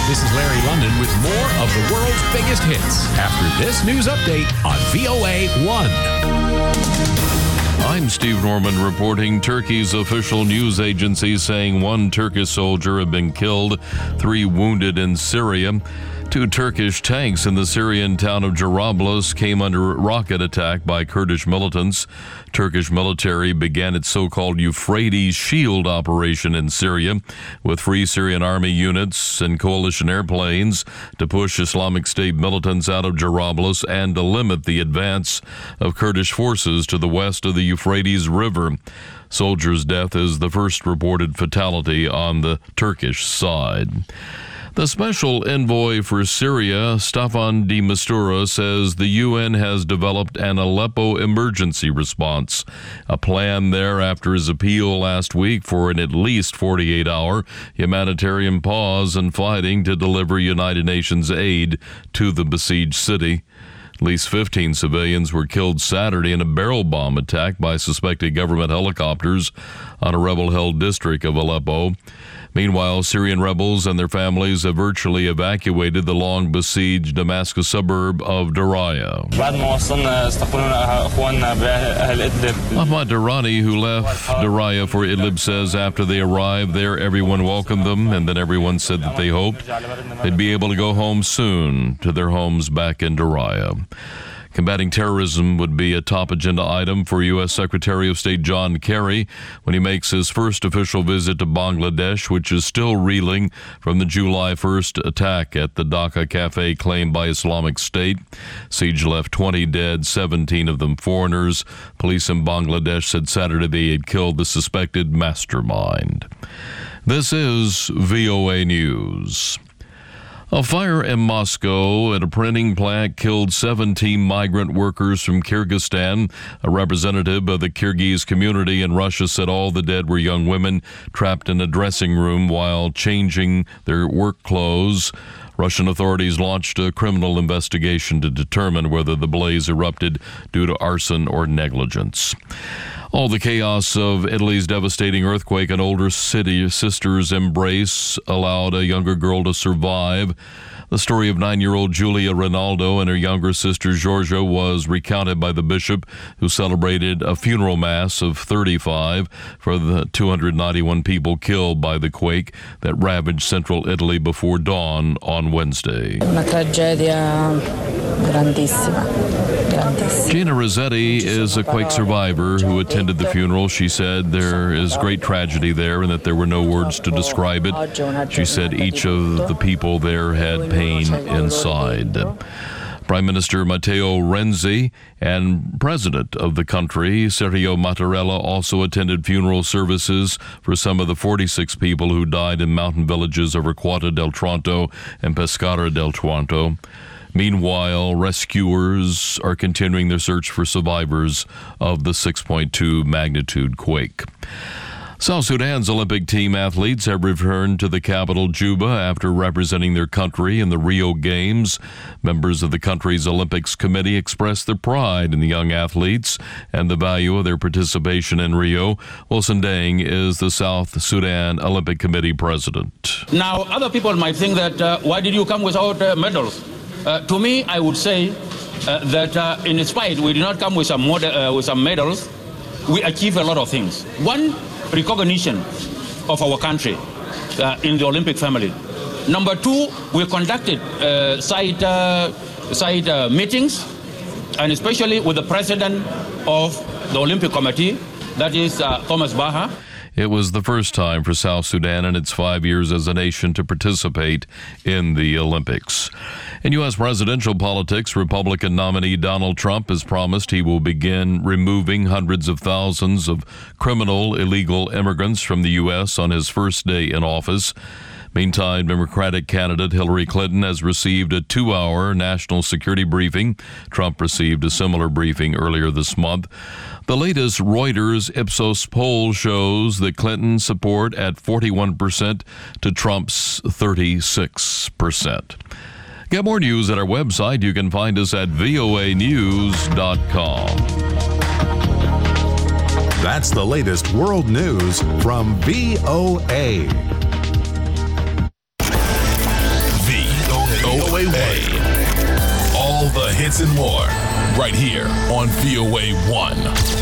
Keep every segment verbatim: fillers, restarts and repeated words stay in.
This is Larry London with more of the world's biggest hits after this news update on V O A one. I'm Steve Norman reporting. Turkey's official news agency saying one Turkish soldier had been killed, three wounded in Syria. Two Turkish tanks in the Syrian town of Jarablus came under rocket attack by Kurdish militants. Turkish military began its so-called Euphrates Shield operation in Syria with Free Syrian Army units and coalition airplanes to push Islamic State militants out of Jarablus and to limit the advance of Kurdish forces to the west of the Euphrates River. Soldier's death is the first reported fatality on the Turkish side. The special envoy for Syria, Staffan de Mistura, says the U N has developed an Aleppo emergency response, a plan there after his appeal last week for an at least forty-eight hour humanitarian pause in fighting to deliver United Nations aid to the besieged city. At least fifteen civilians were killed Saturday in a barrel bomb attack by suspected government helicopters on a rebel-held district of Aleppo. Meanwhile, Syrian rebels and their families have virtually evacuated the long-besieged Damascus suburb of Daraya. Ahmad Darani, who left Daraya for Idlib, says after they arrived there, everyone welcomed them, and then everyone said that they hoped they'd be able to go home soon to their homes back in Daraya. Combating terrorism would be a top agenda item for U S Secretary of State John Kerry when he makes his first official visit to Bangladesh, which is still reeling from the July first attack at the Dhaka cafe claimed by Islamic State. Siege left twenty dead, seventeen of them foreigners. Police in Bangladesh said Saturday they had killed the suspected mastermind. This is V O A News. A fire in Moscow at a printing plant killed seventeen migrant workers from Kyrgyzstan. A representative of the Kyrgyz community in Russia said all the dead were young women trapped in a dressing room while changing their work clothes. Russian authorities launched a criminal investigation to determine whether the blaze erupted due to arson or negligence. All the chaos of Italy's devastating earthquake and older city sister's embrace allowed a younger girl to survive. The story of nine-year-old Giulia Rinaldo and her younger sister Giorgia was recounted by the bishop, who celebrated a funeral mass of thirty-five for the two hundred ninety-one people killed by the quake that ravaged central Italy before dawn on Wednesday. Una tragedia grandissima. grandissima. Gina Rossetti is a quake survivor who attended the funeral. She said there is great tragedy there and that there were no words to describe it. She said each of the people there had pain inside. Prime Minister Matteo Renzi and President of the country, Sergio Mattarella, also attended funeral services for some of the forty-six people who died in mountain villages of Arquata del Tronto and Pescara del Tronto. Meanwhile, rescuers are continuing their search for survivors of the six point two magnitude quake. South Sudan's Olympic team athletes have returned to the capital, Juba, after representing their country in the Rio Games. Members of the country's Olympics Committee expressed their pride in the young athletes and the value of their participation in Rio. Wilson Deng is the South Sudan Olympic Committee president. Now, other people might think that, uh, why did you come without uh, medals? Uh, to me, I would say uh, that uh, in spite we did not come with some, model, uh, with some medals, we achieved a lot of things. One, recognition of our country uh, in the Olympic family. Number two, we conducted uh, side, uh, side uh, meetings, and especially with the president of the Olympic Committee, that is uh, Thomas Baha. It was the first time for South Sudan in its five years as a nation to participate in the Olympics. In U S presidential politics, Republican nominee Donald Trump has promised he will begin removing hundreds of thousands of criminal illegal immigrants from the U S on his first day in office. Meantime, Democratic candidate Hillary Clinton has received a two-hour national security briefing. Trump received a similar briefing earlier this month. The latest Reuters Ipsos poll shows that Clinton's support at forty-one percent to Trump's thirty-six percent. Get more news at our website. You can find us at V O A news dot com. That's the latest world news from V O A. hits and more, right here on V O A one.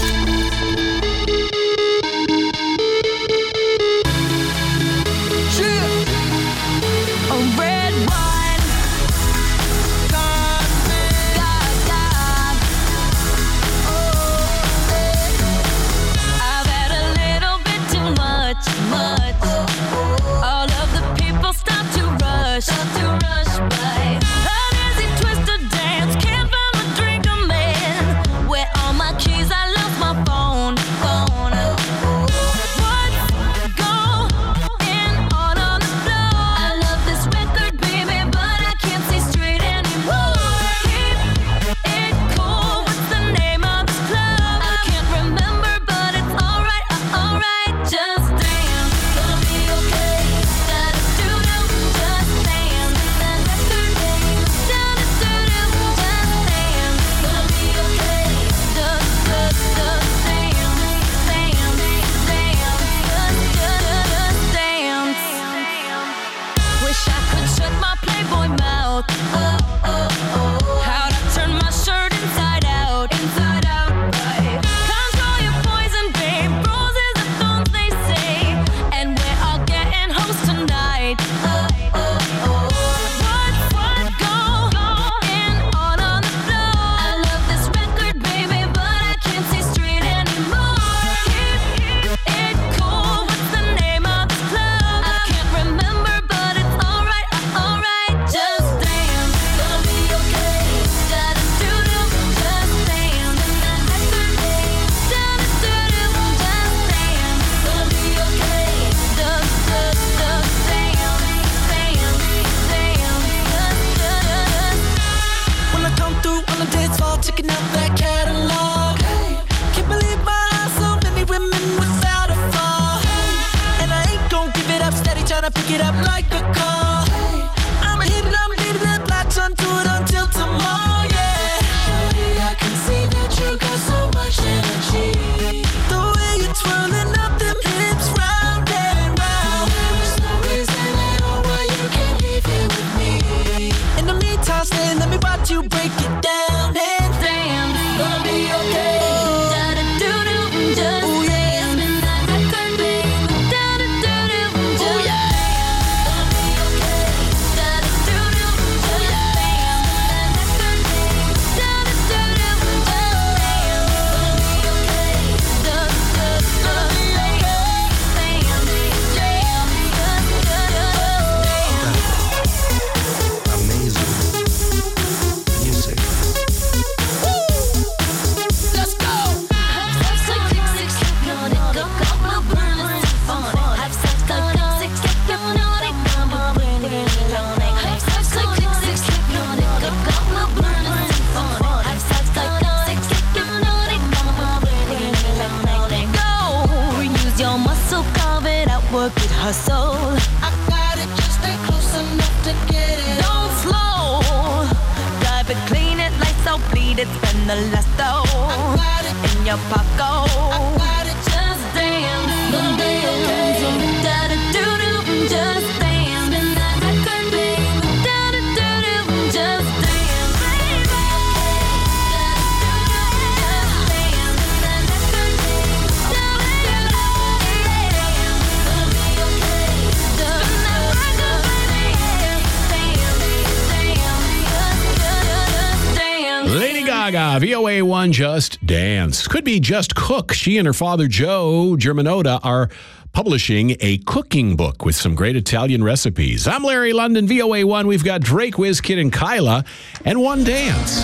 V O A one Just Dance. Could be Just Cook. She and her father, Joe Germanotta, are publishing a cooking book with some great Italian recipes. I'm Larry London, V O A one. We've got Drake, WizKid, and Kyla, and One Dance.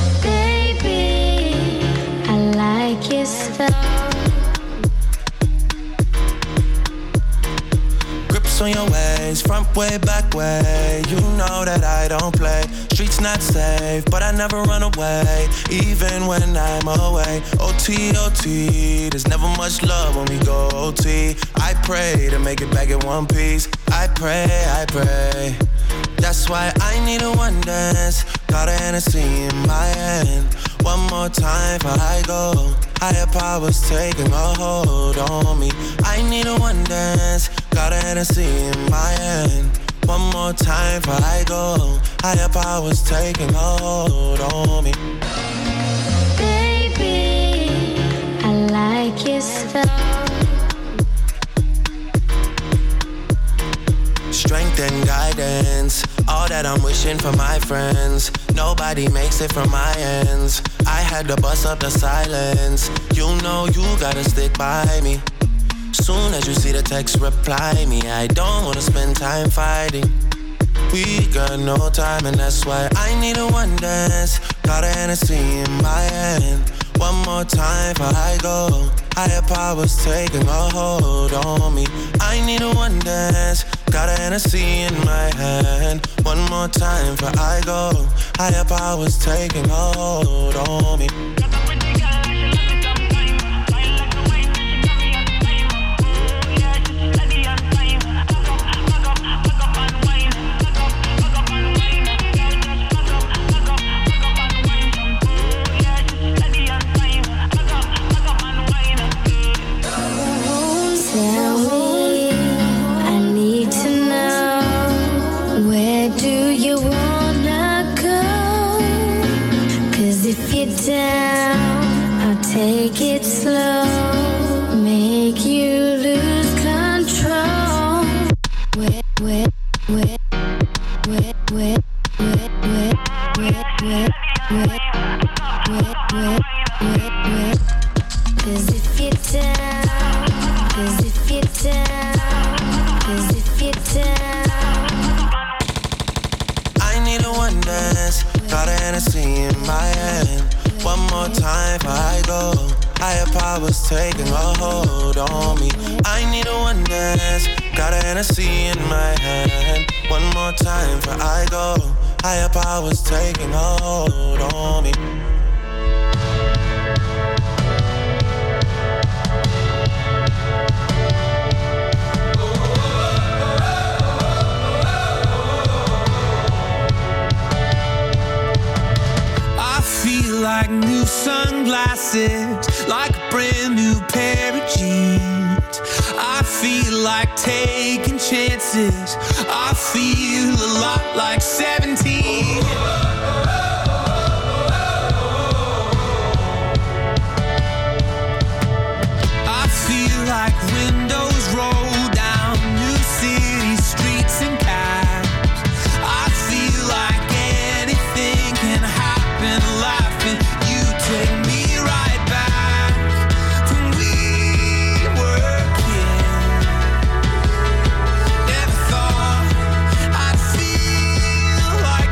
Baby, I like your stuff. Grips on your ways, front way, back way. You know that I don't play. Streets not safe, but I never run away, even when I'm away. O T, O T, there's never much love when we go O T. I pray to make it back in one piece. I pray, I pray. That's why I need a one dance. Got a Hennessy in my hand. One more time before I go. Higher powers taking a hold on me. I need a one dance. Got a Hennessy in my hand. One more time before I go. Higher powers taking hold on me. Baby, I like your style. Strength and guidance, all that I'm wishing for my friends. Nobody makes it from my ends. I had to bust up the silence. You know you gotta stick by me. Soon as you see the text, reply me. I don't wanna spend time fighting. We got no time and that's why I need a one dance. Got a Hennessy in my hand. One more time before I go. Higher powers taking a hold on me. I need a one dance. Got a Hennessy in my hand. One more time before I go. Higher powers taking a hold on me. Take it slow, make you lose control. Wet, wet, wet, wet, wet, wet, wet, wet, wet, wet, wet, wet, wet, wet. 'Cause if you're down, 'cause if you're down, 'cause if you're down. I need a one dance, got a Hennessy in my hand. One more time before I go. Higher powers taking a hold on me. I need a one dance. Got a Hennessy in my hand. One more time before I go. Higher powers taking a hold on me. Like new sunglasses, like a brand new pair of jeans. I feel like taking chances. I feel a lot like seventeen. I feel like windows roll down new city streets and cabs. I feel like anything can happen. You take me right back when we were kids. Never thought I'd feel like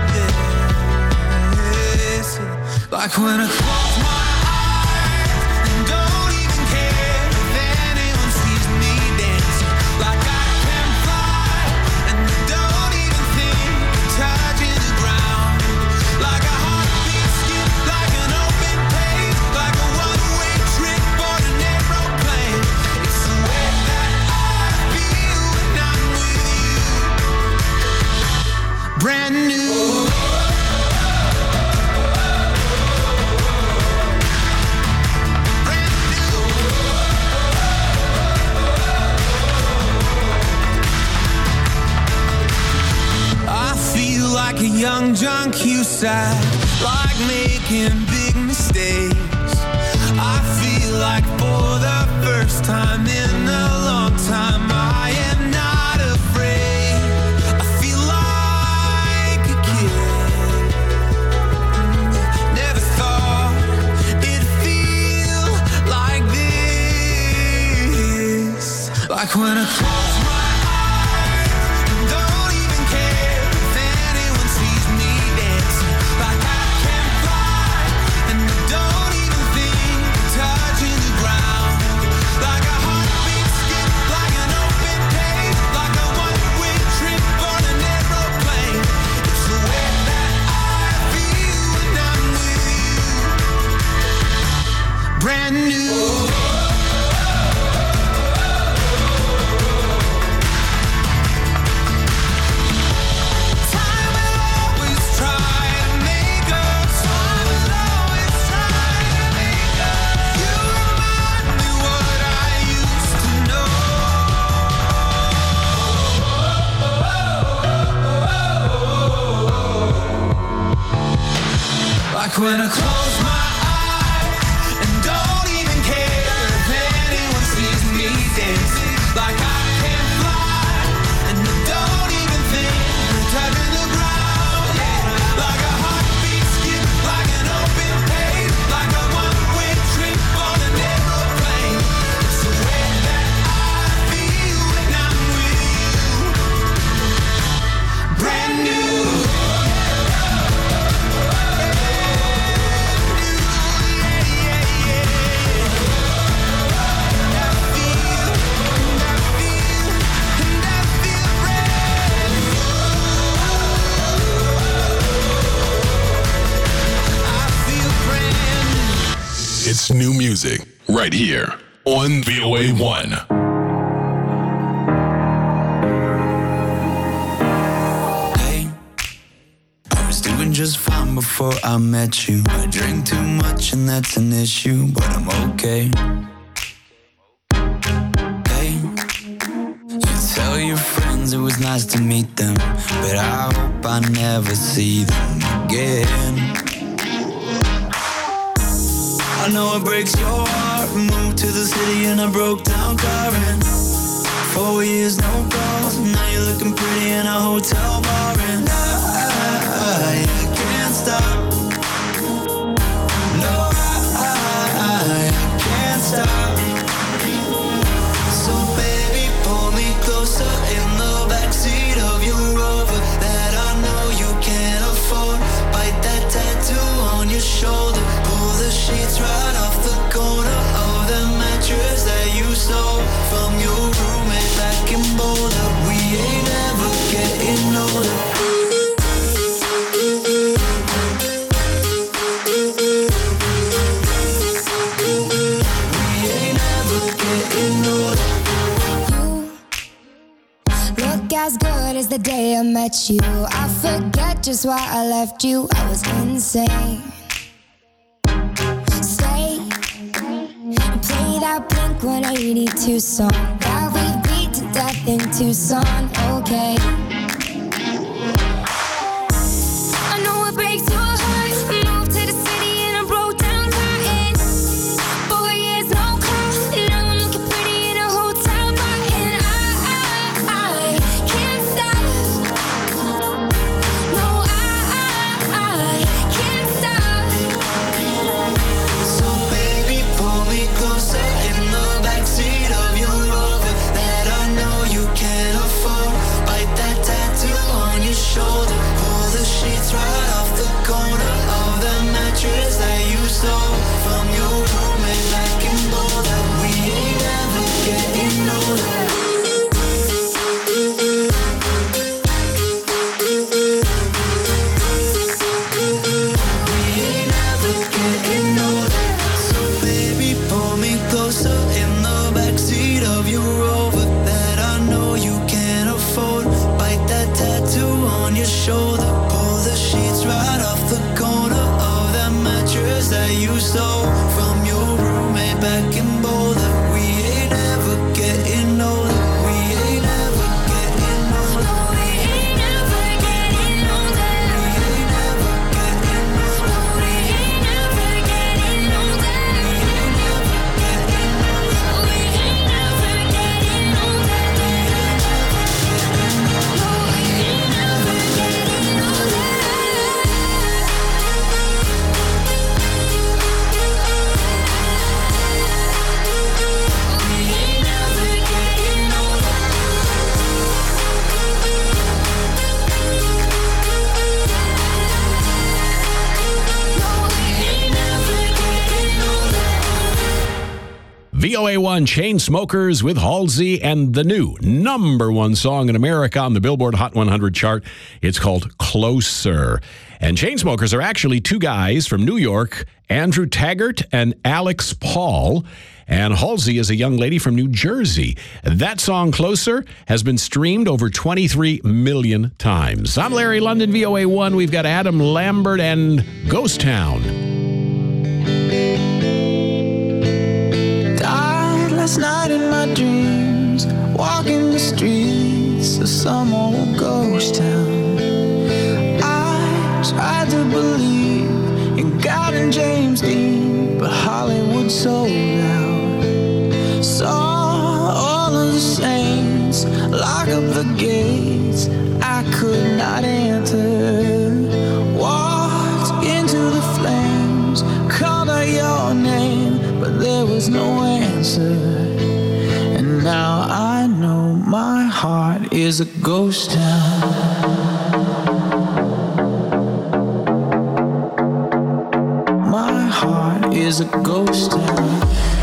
this. Like when I close my eyes and don't even care if anyone sees me dancing. Like I can fly and don't even think of touching the ground. Like a heartbeat skip, like an open page, like a one-way trip on an aeroplane. It's the way that I feel when I'm with you. Brand new. Like a young John Cusack, like making big mistakes. I feel like for the first time in a long time, I am not afraid. I feel like a kid. Never thought it'd feel like this. Like when I close my touching the ground, like a heartbeat Like when I close my eyes and don't even care if anyone sees me dancing. Like I can fly and I don't even think of touching the ground. Yeah. Like a heartbeat skip, like an open page, like a one-way trip on an aeroplane. It's the way that I feel when I'm with you. Brand new. It's new music right here on V O A one. Hey, I was doing just fine before I met you. I drink too much and that's an issue, but I'm okay. Hey, you tell your friends it was nice to meet them, but I hope I never see them again. I know it breaks your heart. Moved to the city in a broke down car and four years no calls. Now you're looking pretty in a hotel bar and I, I can't stop. No, I, I can't stop. So baby, pull me closer in the backseat of your Rover that I know you can't afford. Bite that tattoo on your shoulder. The sheets right off the corner of the mattress that you stole from your roommate back in Boulder. We ain't ever getting older. We ain't ever getting older. You look as good as the day I met you. I forget just why I left you. I was insane. Play that Blink one eighty-two song that we beat to death in Tucson, okay. I know it breaks your heart. Moved to the city and I broke down crying. Four years no call. Now I'm looking pretty in a hotel bar and I, I, I can't stop. No, I, I, I can't stop. So baby, pull me closer in the backseat of your Rover that I know you can't afford. Bite that tattoo on your shoulder. Pull the sheets right off the corner of the mattress that you stole from your roommate back in Boulder. We ain't ever getting older. We ain't ever getting older. So baby, pull me closer in the backseat of your Rover that I know you can't afford. Bite that tattoo on your shoulder. Pull the sheets right off the corner of that mattress that you stole from your roommate back in Boulder. We ain't ever getting older. We ain't ever getting older. We ain't ever getting older. We ain't ever getting older. We ain't ever getting older. We ain't ever getting older. No, we ain't ever getting older. We ain't ever getting older. No, we ain't ever getting older. V O A one Chainsmokers with Halsey and the new number one song in America on the Billboard Hot one hundred chart. It's called Closer. And Chainsmokers are actually two guys from New York, Andrew Taggart and Alex Paul. And Halsey is a young lady from New Jersey. That song, Closer, has been streamed over twenty-three million times. I'm Larry London, V O A one. We've got Adam Lambert and Ghost Town. Died last night in my dreams, walking the streets of some old ghost town. I tried to believe in God. I could not enter. Walked into the flames, called out your name, but there was no answer. And now I know my heart is a ghost town. My heart is a ghost town.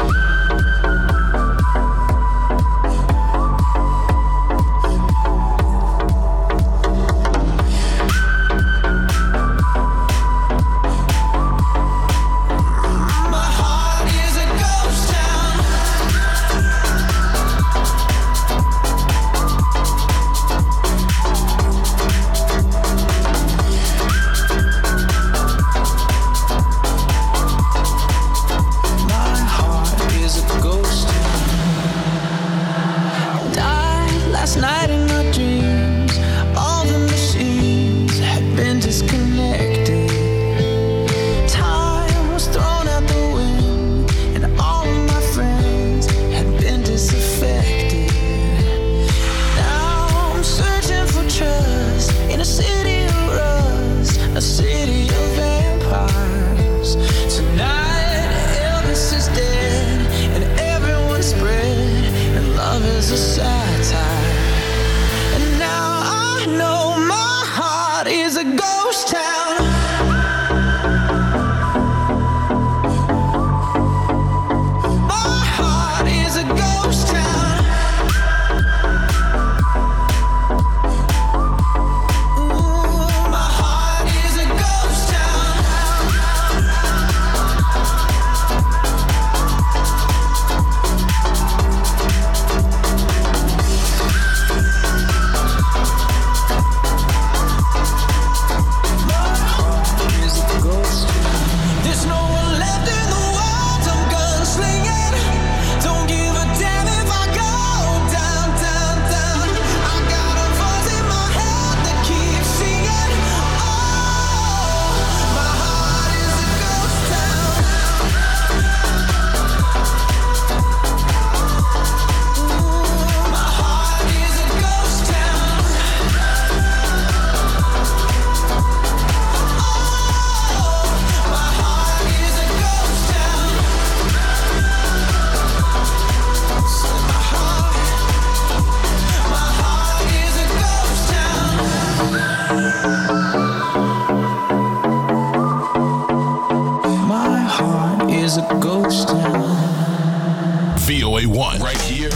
V O A one. Right here,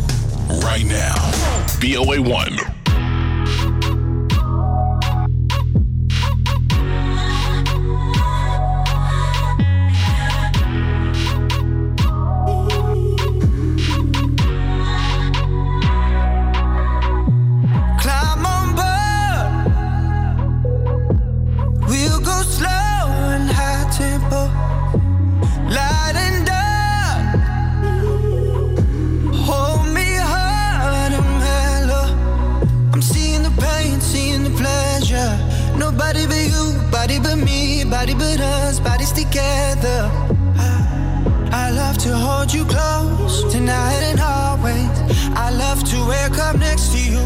right now. V O A one. Climb on board. We'll go slow and high tempo. Light and dark. Hold me hard and mellow. I'm seeing the pain, seeing the pleasure. Nobody but you, body but me, body but us, bodies together. I, I love to hold you close tonight and always. I love to wake up next to you.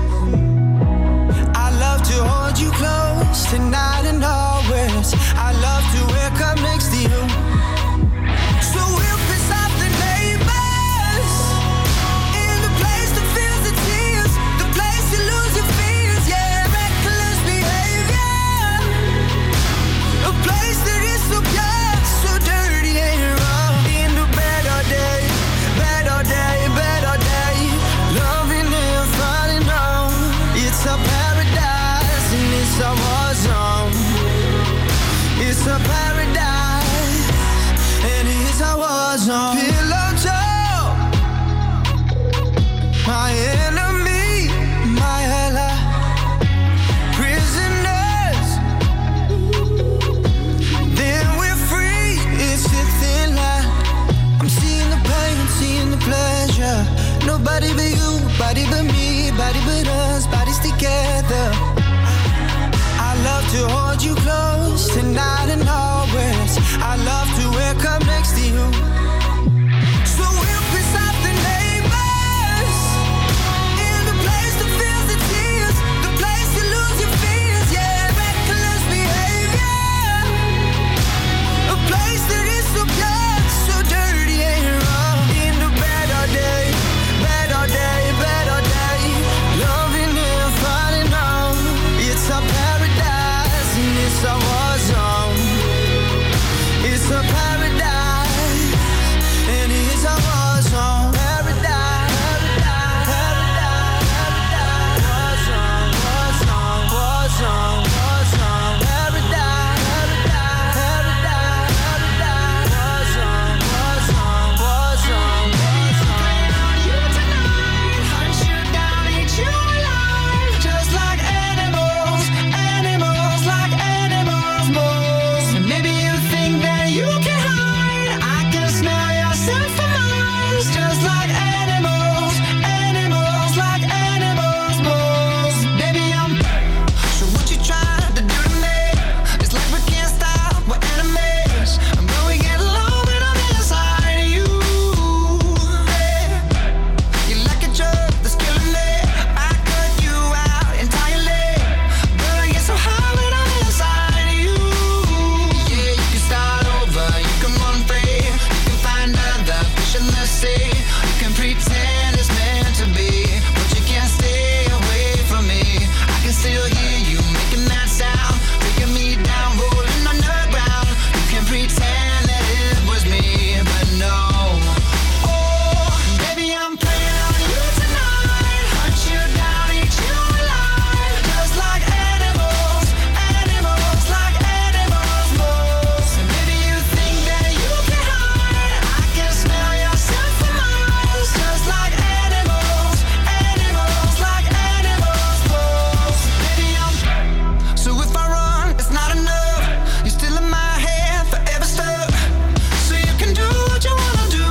I love to hold you close tonight and always. I love to wake up next to you. So we'll piss off the neighbors in the place that feels the tears, the place you lose your fears, yeah, reckless behavior, a place that is so pure, so dirty and rough. In the better day, better day, better day, loving and falling on. It's a paradise and it's a war zone. It's a paradise and it's a war zone. Pillow talk, my enemy, my ally. Prisoners, then we're free. It's a thin line. I'm seeing the pain, seeing the pleasure. Nobody but you, body but me, body but us, bodies together. I love to hold you close tonight and always. I love to wake up next to you. So we'll piss off the neighbors in the place that feels the tears, the place you making that sound, taking me down, rolling underground. You can pretend that it was me, but no. Oh, baby, I'm playing on you tonight. Hunt you down, eat you alive. Just like animals, animals, like animals most. And baby, you think that you can hide. I can smell yourself for miles. Just like animals, animals, like animals most. Baby, I'm so if I run, it's not enough. You're still in my head, forever stuck. So you can do what you wanna do.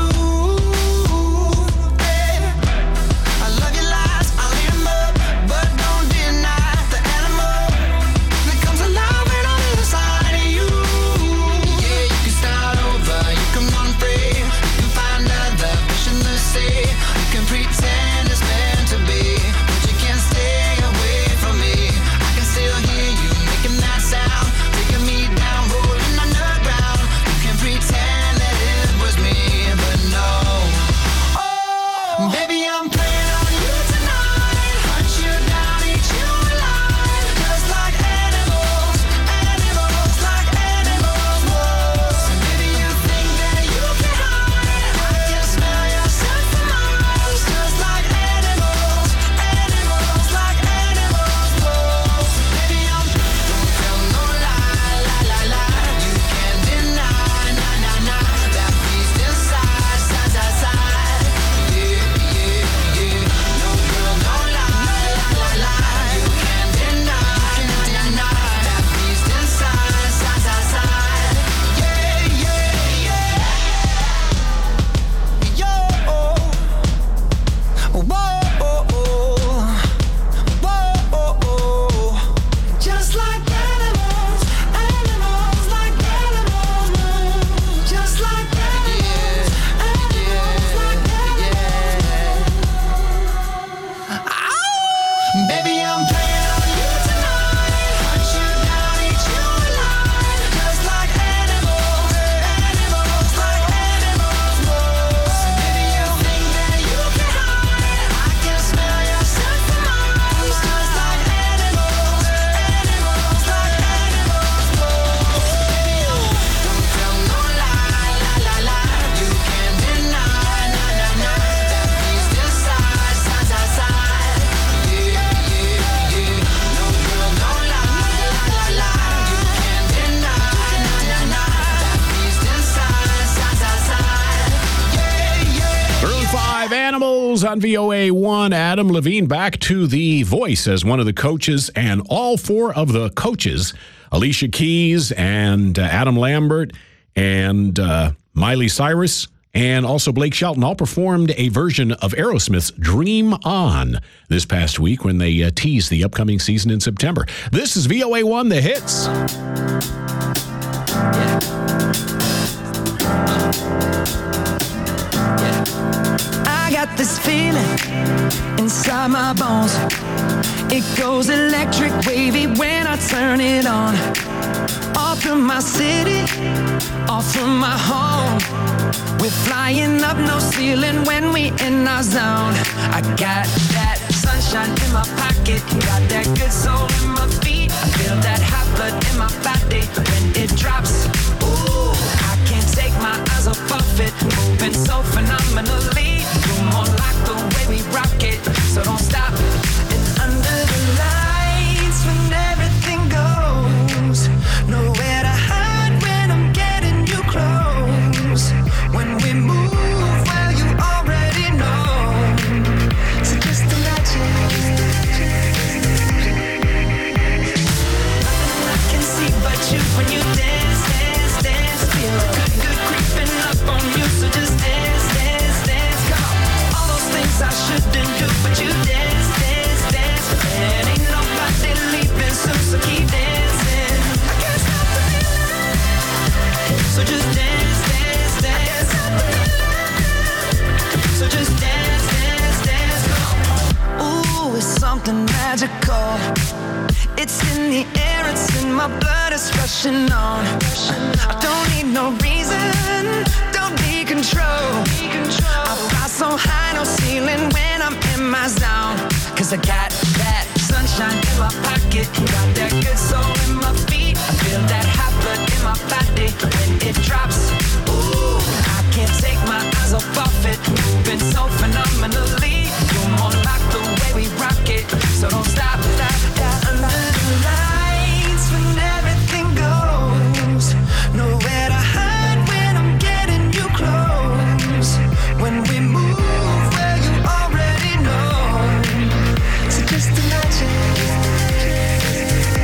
Hey, I love your lies, I'll eat 'em up, but don't deny the animal that comes alive when I'm inside of you. Yeah, you can start over, you can run free, you can find other fish in the sea. You can pretend it's meant to be, but you can't stay away from me. I can still hear you making that sound, taking me down, rolling underground. You can pretend that it was me, but no. Oh, baby, I'm playing on you tonight. Hunt you down, eat you alive. Just like animals, animals, like animals most. And baby, you think that you can hide. I can smell yourself for miles. Just like animals, animals, like animals most. Baby, I'm don't tell no lie, lie, lie, lie. You can't deny, nah, nah, nah. That beast inside, side, side, side. Yeah, yeah, yeah. No girl, no lie, lie, lie, lie. You can't deny, can't deny. That beast inside, side, side, side. Yeah, yeah, yeah. Yo, whoa, whoa, just like animals, animals, like animals move. Just like animals, animals, like animals. Ow! Baby, I'm playing on you tonight. Hunt you down, eat you alive. Just like animals, animals, like animals most. And baby, you think that you can hide. I can smell yourself for miles. Just like animals, animals, like animals most. Baby, you don't tell no lie, lie, lie, lie. You can't deny, nah, nah, nah. That beast inside, side, side, side. Yeah, yeah, yeah. No girl, no lie, lie, lie, lie. You can't deny, nah, nah, nah. That beast inside, side, side, side. Yeah, yeah. Early five Animals on V O A one. Adam Levine back to the voice as one of the coaches, and all four of the coaches, Alicia Keys and uh, Adam Lambert and uh, Miley Cyrus and also Blake Shelton, all performed a version of Aerosmith's Dream On this past week when they uh, teased the upcoming season in September. This is V O A one, The Hits. I got this feeling inside my bones. It goes electric wavy when I turn it on. Off from my city, off from my home. We're flying up, no ceiling when we in our zone. I got that sunshine in my pocket, got that good soul in my feet. I feel that hot blood in my body when it drops. Ooh, I can't take my eyes off of it, moving so phenomenally. You're more like the way we rock it, so don't stop. And under the lights, when everything goes, nowhere to hide when I'm getting you close. When we move, well, you already know. So just imagine. Nothing I can see but you when you dance, dance, dance. Feel good, good creeping up on you. So just dance, dance, dance. Come on. All those things I shouldn't do, but you dance, dance, dance. And ain't nobody leaving soon, so keep dancing. I can't stop the feeling. So just dance, dance, dance. So just dance, dance, dance. Come on. Ooh, it's something magical. It's in the air, it's in my blood, it's rushing on. I don't need no reason, don't need control. I fly so high, no ceiling when I'm in my zone. Cause I got that sunshine in my pocket. Got that good soul in my feet. I feel that hot blood in my body when it drops. Ooh, I can't take my eyes off of it. Moving so phenomenally. You're more like the way we rock it. So don't stop, stop, stop. Under the lights when everything goes. Nowhere to hide when I'm getting you close. When we move, well, you already know. So just imagine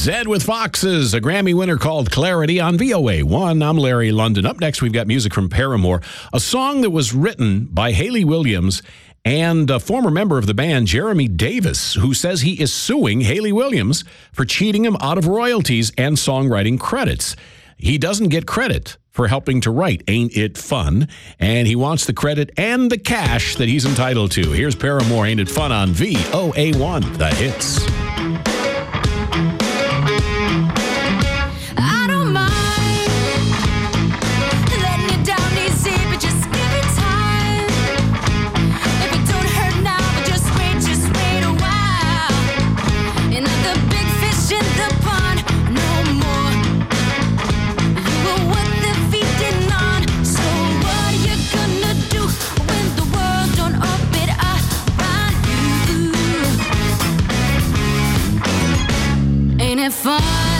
Zed with Foxes, a Grammy winner called Clarity on V O A one. I'm Larry London. Up next, we've got music from Paramore, a song that was written by Hayley Williams and a former member of the band, Jeremy Davis, who says he is suing Hayley Williams for cheating him out of royalties and songwriting credits. He doesn't get credit for helping to write Ain't It Fun, and he wants the credit and the cash that he's entitled to. Here's Paramore, Ain't It Fun on V O A one, The Hits. I don't mind letting you down easy, but just give it time. If it don't hurt now, but just wait, just wait a while. And the big fish in the pond, no more. You were what they're feeding on. So what are you gonna do when the world don't orbit around you? Ain't it fun?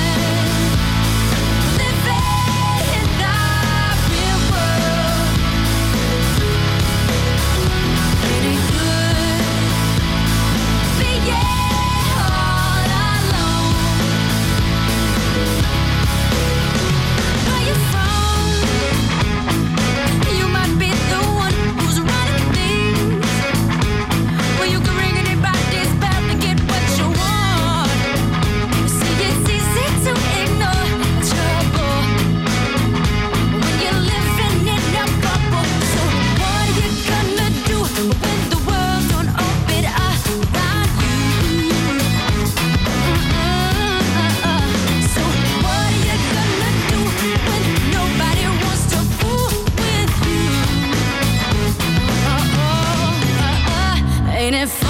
Ain't it fun?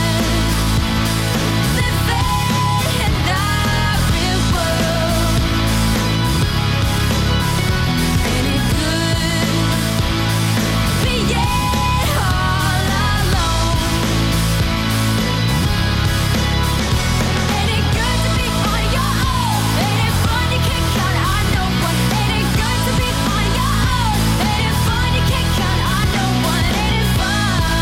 Living in the real world. Ain't it good being all alone? Ain't it good to be on your own? Ain't it fun you can't count on no one? Ain't it good to be on your own? Ain't it fun you can't count on no one? Ain't it fun?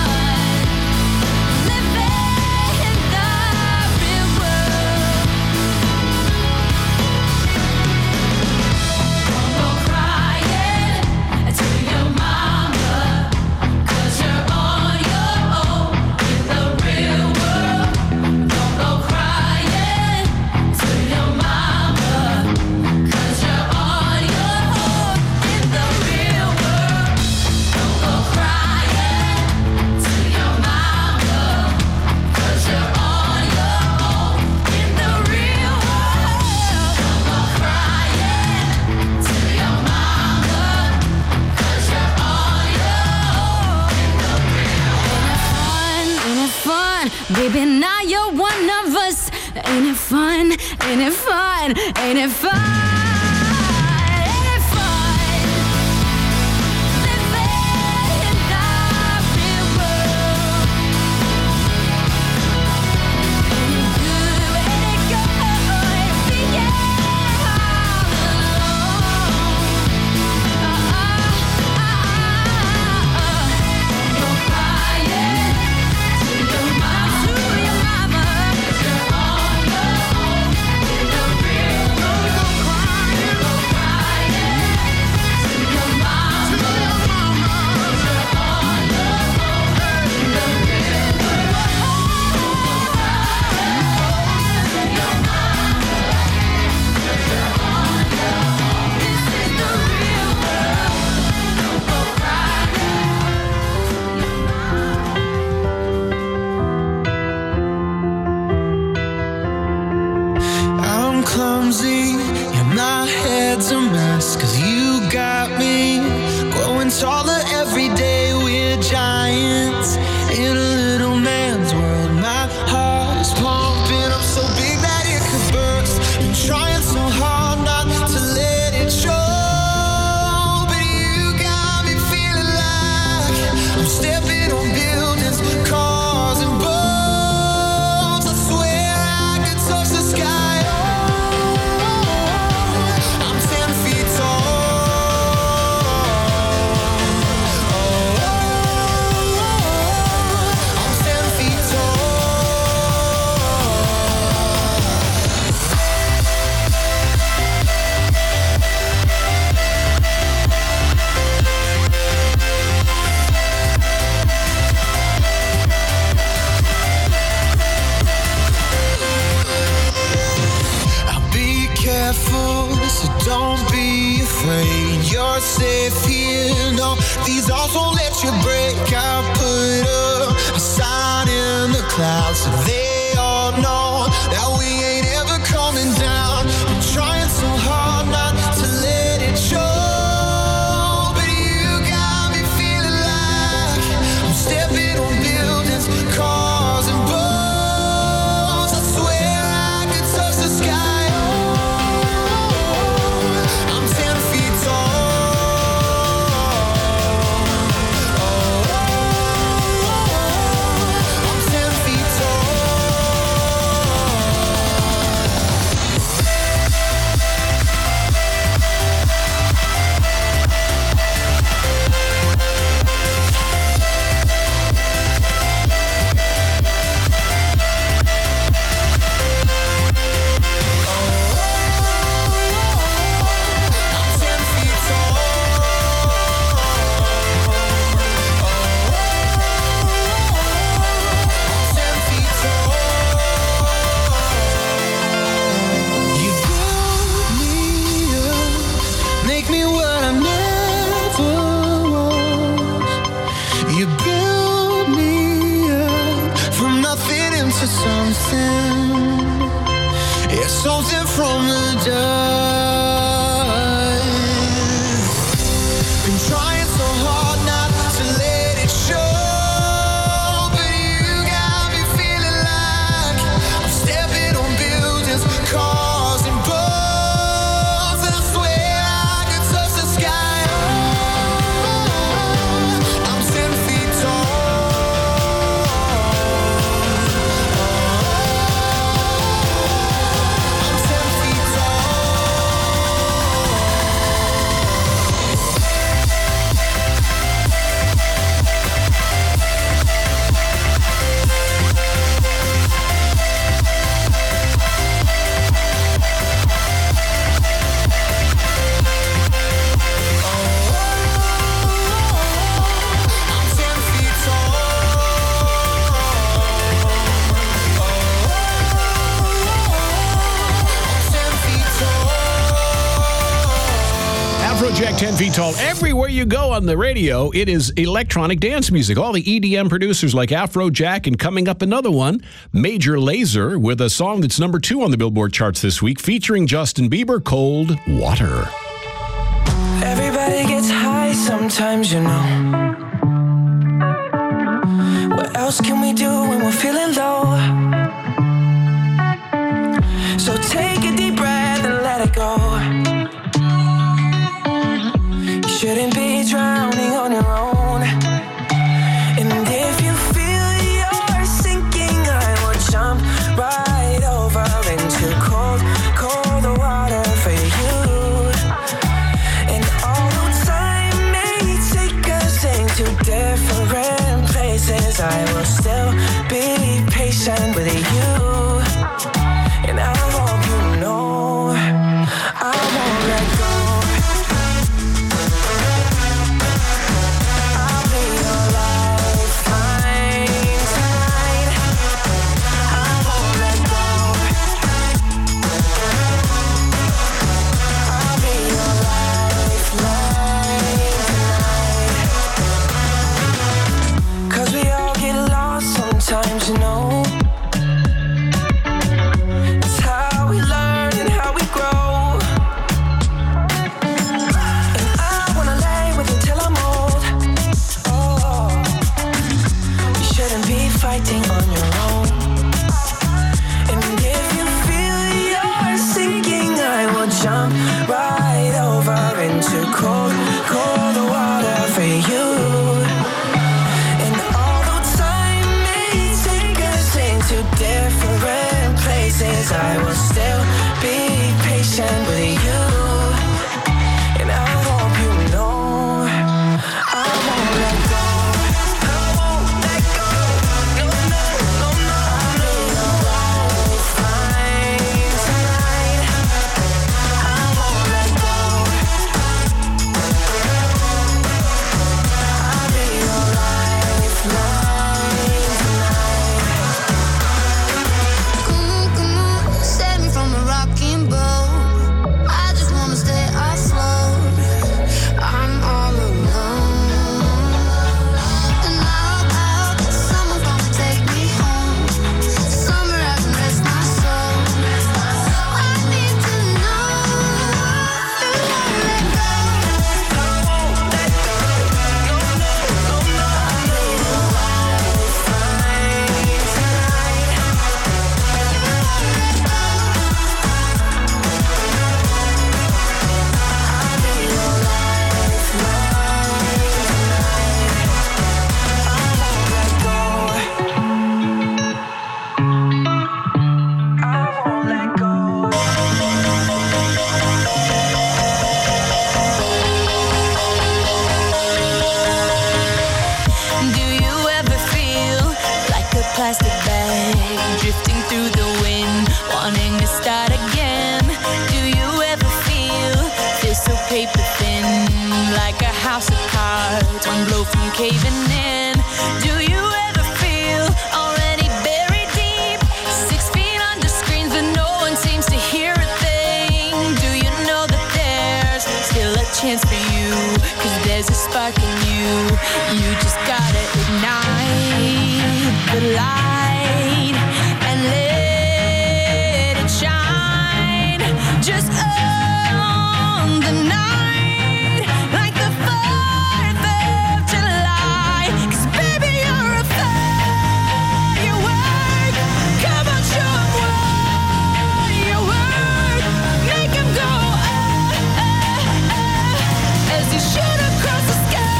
Baby, now you're one of us. Ain't it fun? Ain't it fun? Ain't it fun? Ain't it fun? Living in the real world. Ain't it good? Ain't it good? Being all alone. Oh, oh, oh, oh. No crying to your mama. To your mama. 'Cause you're on your own in the real world. No crying, no crying to your mama. To your mama. 'Cause you're on your own in the real world. No crying to your mama. 'Cause you're on your own. This is the real world. Don't go crying to your I'm clumsy, and my head's a mess. Cause you got me growing taller every day. We're giants in a little man's world. My heart is pumping up so big that it could burst. Been trying so hard not to let it show. But you got me feeling like I'm stepping on buildings, cars and boats. I swear I could touch the sky. Oh, I'm ten feet tall. Oh, oh, oh, oh. won't let you break. I put up a sign in the clouds so they all know that we ain't ever coming down. We're trying so hard not to let it show, but you got me feeling like I'm stepping on buildings, cars and boats. I swear I could touch the sky. Oh, I'm ten feet tall. I'm ten feet tall. I'm ten feet tall. I'm ten feet tall. You build me up, make me what I never was. You build me up from nothing into something. Yeah, something from the dust. Been trying so hard not to let it show, but you got me feeling like I'm stepping on buildings, cars and boats, and I swear I could touch the sky. Oh, I'm ten feet tall. I'm ten feet tall. I'm ten feet tall. I'm ten feet tall. Afrojack ten feet tall. Everywhere you go on the radio, it is electronic dance music. All the E D M producers like Afrojack, and coming up another one, Major Lazer, with a song that's number two on the Billboard charts this week, featuring Justin Bieber, Cold Water. Everybody gets high sometimes, you know. What else can we do when we're feeling low? So take a deep breath and let it go. You shouldn't be drowning on your own. And if you feel you're sinking, I will jump right over into cold, cold water for you. And although time may take us into different places, I will still be patient with you. And I hope you know I won't let go. I'll be your lifeline tonight. I won't let go. I'll be your lifeline tonight. 'Cause we all get lost caving in. Do you ever feel already buried deep? Six feet under screens, but no one seems to hear a thing. Do you know that there's still a chance for you? Cause there's a spark in you. You just gotta ignite the light and let it shine. Just on the night, like the fourth of July. Cause baby, you're a firework. Come on, show 'em what you work. Make 'em go ah, ah, ah, as you shoot across the sky.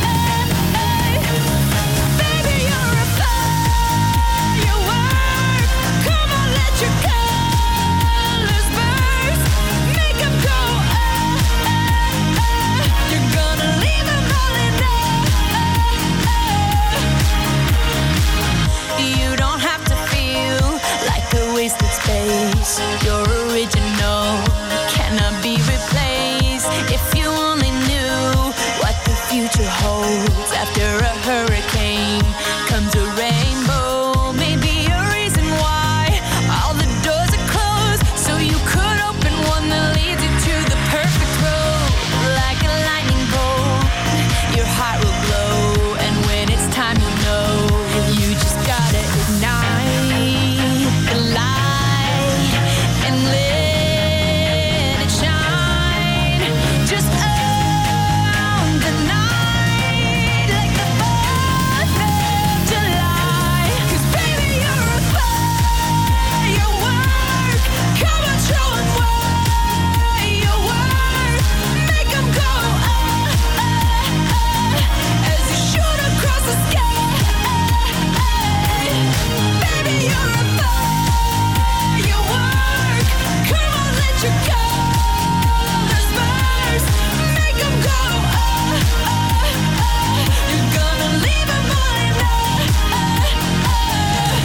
Baby, you're a firework. Come on, let your colors burst. Make 'em go ah, ah, ah. You're gonna leave 'em all in ah. You don't have to feel like a wasted space. You're original, cannot be replaced. If you only knew what the future holds. After a hurricane comes a rainbow. Maybe a reason why all the doors are closed, so you could open one that leads you to the perfect road. Like a lightning bolt, your heart will glow, and when it's time, you'll know. You just gotta ignite the light and let it shine. Just on the night, like the fourth of July. Cause baby, you're a firework. Come on, show 'em what you work. Make 'em go ah, ah, ah, as you shoot across the sky. Baby, you're a firework. Come on, let your colors burst. Make 'em go ah, ah, ah. You're gonna leave 'em all in ah, ah, ah.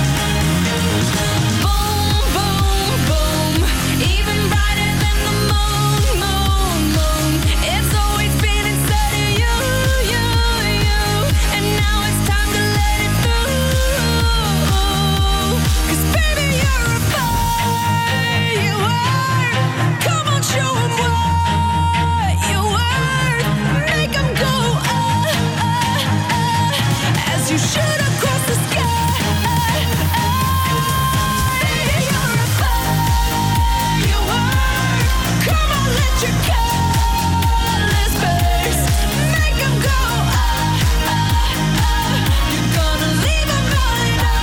Boom, boom, boom. Even brighter than the moon, moon, moon. It's always been inside of you, you, you. And now it's time to let it through. Cause baby, you're a firework. Come on, show 'em what you work. Make 'em go ah, ah, ah, as you shoot across the sky. Baby, you're a firework. Come on, let your colors burst. Make 'em go ah, ah, ah. You're gonna leave 'em all in ah,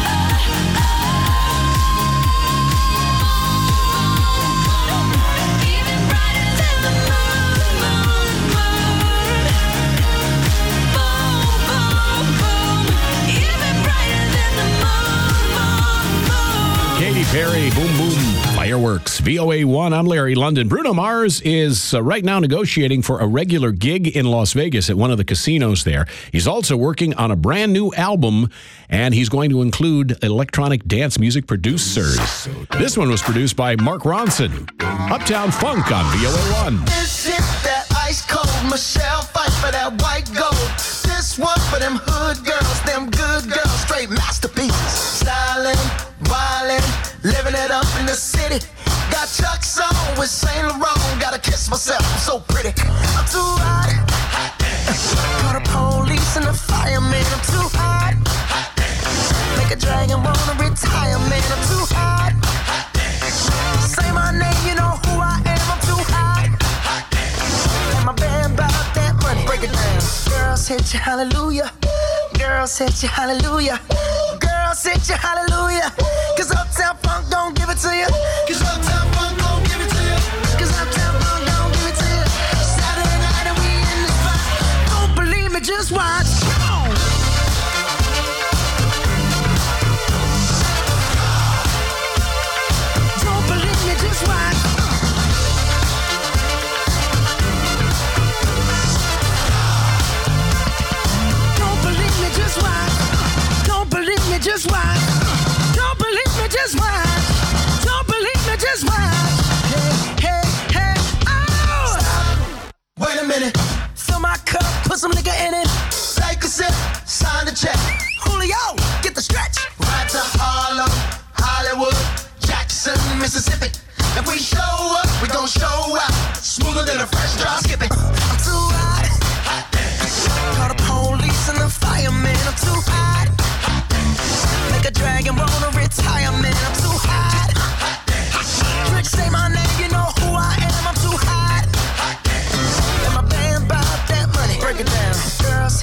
even brighter than the moon, moon, moon. Boom, boom, boom. Even brighter than the moon, moon, moon. Katy Perry, boom, boom, fireworks. V O A one, I'm Larry London. Bruno Mars is uh, right now negotiating for a regular gig in Las Vegas at one of the casinos there. He's also working on a brand new album, and he's going to include electronic dance music producers. This one was produced by Mark Ronson. Uptown Funk on V O A one. This is that ice cold Michelle fight for that white gold. This one for them hood girls, them good girls, straight masterpieces. Styling, wildin', living it up in the city. Got Chuck's on with Saint Laurent. Gotta kiss myself, I'm so pretty. I'm too hot. Call the police and the fireman. I'm too hot. Make a dragon wanna retire, man. I'm too hot. Say my name, you know who I am. I'm too hot. And my band bought that money. Break it down. Girls hit you, hallelujah. Girls hit you, hallelujah. Girls hit you, hallelujah. Cause Uptown Funk don't give it to you. Cause Uptown Funk don't give it to you. Cause Uptown Funk don't give it to you. Saturday night and we in the spot. Don't believe me, just watch. Come on. Don't believe me, just watch. Don't believe me, just watch. Don't believe me, just watch. Don't believe me, just watch. Don't believe me, just watch. Hey, hey, hey, oh! Stop. Wait a minute. Fill my cup, put some nigga in it. Like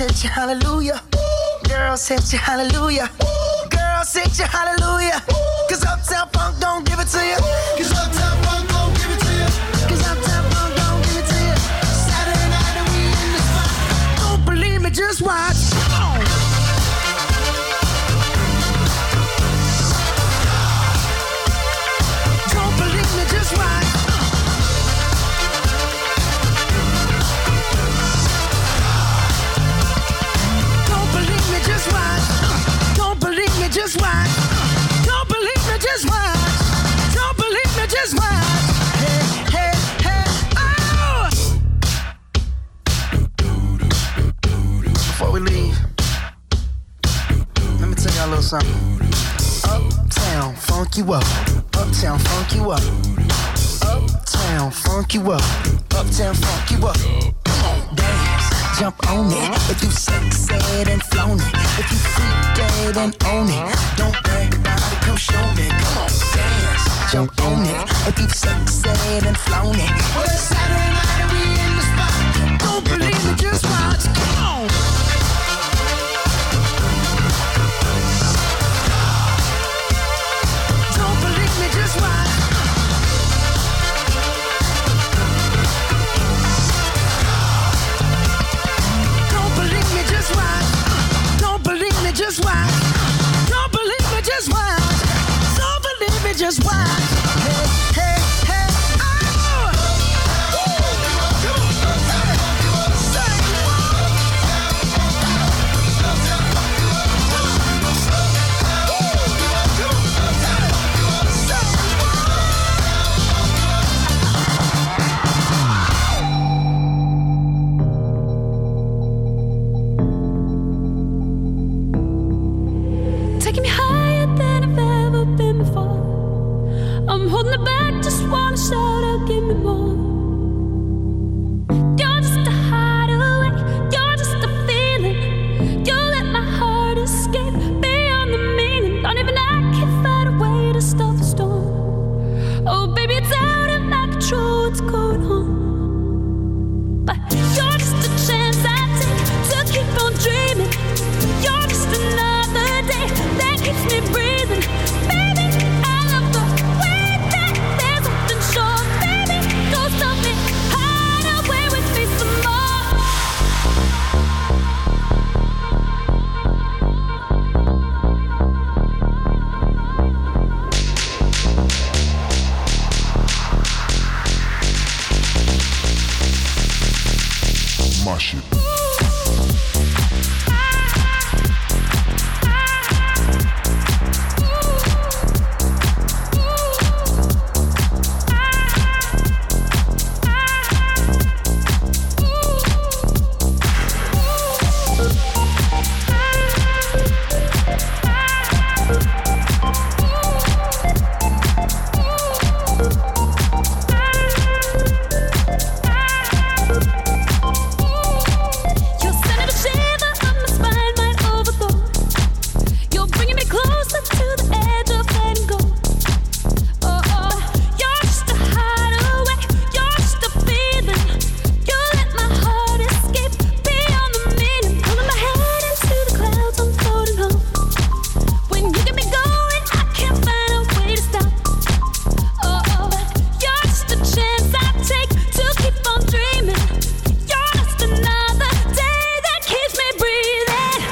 set you hallelujah. Girl, set you hallelujah. Girl, set you hallelujah. Cause Uptown Funk don't give it to you. Cause Uptown Funk don't give it to you. Cause Uptown Funk don't give it to you. Saturday night and we in the spot. Don't believe me, just watch. Come on. Don't believe me, just watch. Don't believe me, just watch. Don't believe me, just watch. Don't believe me, just watch. Don't believe me, just watch. Hey, hey, hey, oh! Before we leave, let me tell y'all a little something. Uptown, funk you up. Uptown, funk you up. Uptown, funk you up. Uptown, funk you up. Come on, dance, jump on it. If you sexed and flown it. If you freak dead and own it. Don't brag about it, come show me. Come on, dance, jump on it. If you sexed and flown it. Well, it's Saturday night and we in the spot. Don't believe me, just watch. Come on. Don't believe me, just watch. Don't believe me, just watch. Don't believe me, just watch. Don't believe me, just watch. Don't believe me, just watch. Hey, hey, hey, oh! Taking me higher than I've ever been before. I'm holding it back, just wanna shout out, give me more. You're just a hideaway, you're just a feeling. You let my heart escape beyond the meaning. Don't even I can find a way to stop the storm. Oh, baby, it's out of my control, what's going on? But you're just a chance I take to keep on dreaming. You're just another day that keeps me breathing. Baby, I love the way that there's something sure. Baby, don't stop me, hide away with me some more. My shit. You're sending a shiver up my spine, might overflow. You're bringing me closer to the edge of letting go. Oh, oh, you're just a hideaway, you're just a feeling. You let my heart escape beyond the meaning. Pulling my head into the clouds, I'm floating home. When you get me going, I can't find a way to stop. Oh, oh, you're just a chance I take to keep on dreaming. You're just another day that keeps me breathing.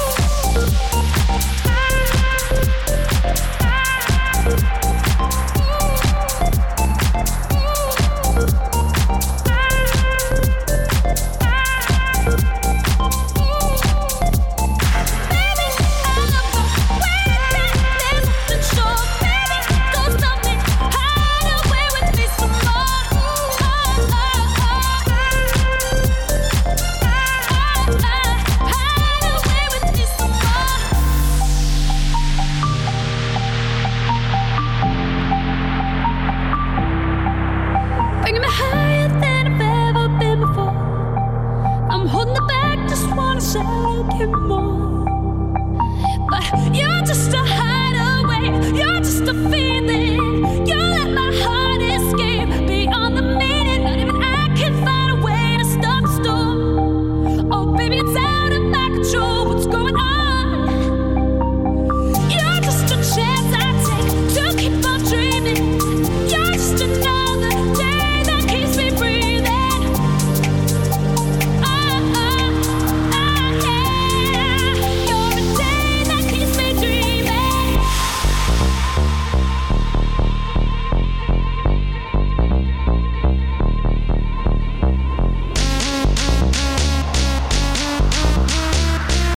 Baby, I love the way that there's something sure. Baby, don't stop me, hide away with me some more. Oh, oh, oh. Hide away with me some more. Bringing me higher than I've ever been before. I'm holding it back, just wanna shout out, give me more. But you're just a hideaway, you're just a feeling.